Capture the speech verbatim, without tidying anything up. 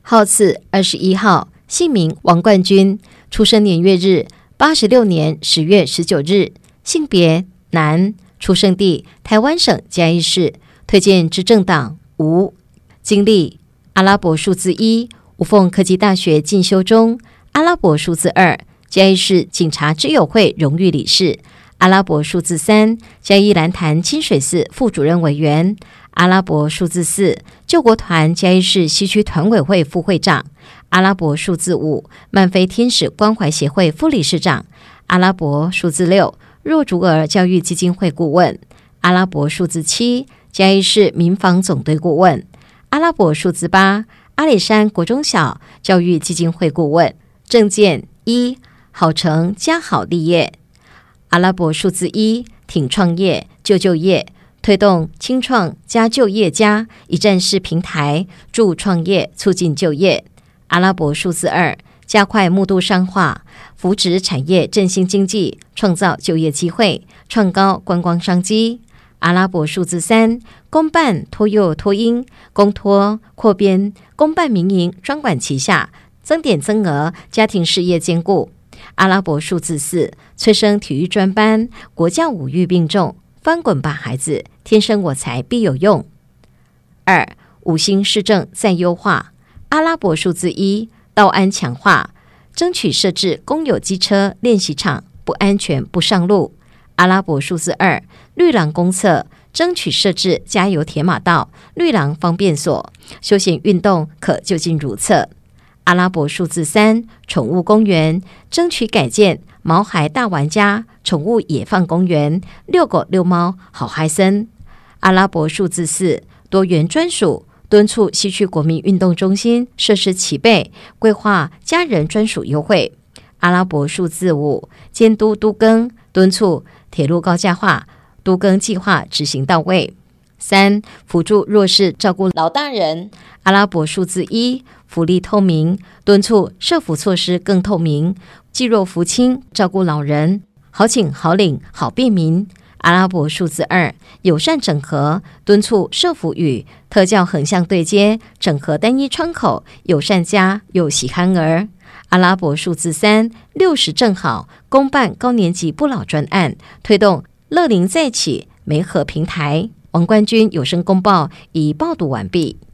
号次二十一号，姓名王冠军，出生年月日八十六年十月十九日，性别男，出生地台湾省嘉义市，推荐之政党无，经历阿拉伯数字一，无缝科技大学进修中，阿拉伯数字二，嘉义市警察之友会荣誉理事，阿拉伯数字三，嘉义兰潭清水寺副主任委员，阿拉伯数字四，救国团嘉义市西区团委会副会长，阿拉伯数字五，曼菲天使关怀协会副理事长，阿拉伯数字六，弱竹儿教育基金会顾问，阿拉伯数字七，嘉义市民防总队顾问，阿拉伯数字八，阿里山国中小教育基金会顾问。政见一，好成家好立业。阿拉伯数字一，挺创业救就业，推动青创加就业加一站式平台，助创业促进就业。阿拉伯数字二，加快木度商化，扶植产业振兴经济，创造就业机会，创高观光商机。阿拉伯数字三，公办托幼托婴，公托扩编公办民营专管齐下，增点增额，家庭事业兼顾。阿拉伯数字四，催生体育专班，国教五育并重，翻滚吧孩子，天生我材必有用。二，五星市政再优化。阿拉伯数字一，道安强化，争取设置公有机车练习场，不安全不上路。阿拉伯数字二，绿廊公厕，争取设置加油铁马道、绿廊方便所，休闲运动可就近如厕。阿拉伯数字三，宠物公园，争取改建毛孩大玩家宠物野放公园，遛狗遛猫好嗨森。阿拉伯数字四，多元专属，敦促西区国民运动中心设施齐备，规划家人专属优惠。阿拉伯数字五，监督都更，敦促铁路高架化，都更计划执行到位。三，辅助弱势照顾老大人。阿拉伯数字一，福利透明，敦促社福措施更透明，济弱扶倾，照顾老人，好请好领好便民。阿拉伯数字二，友善整合，敦促社福与特教横向对接，整合单一窗口，友善家又喜憨儿。阿拉伯数字三，六十正好，公办高年级不老专案，推动乐龄再起媒合平台。王冠军有声公报已报读完毕。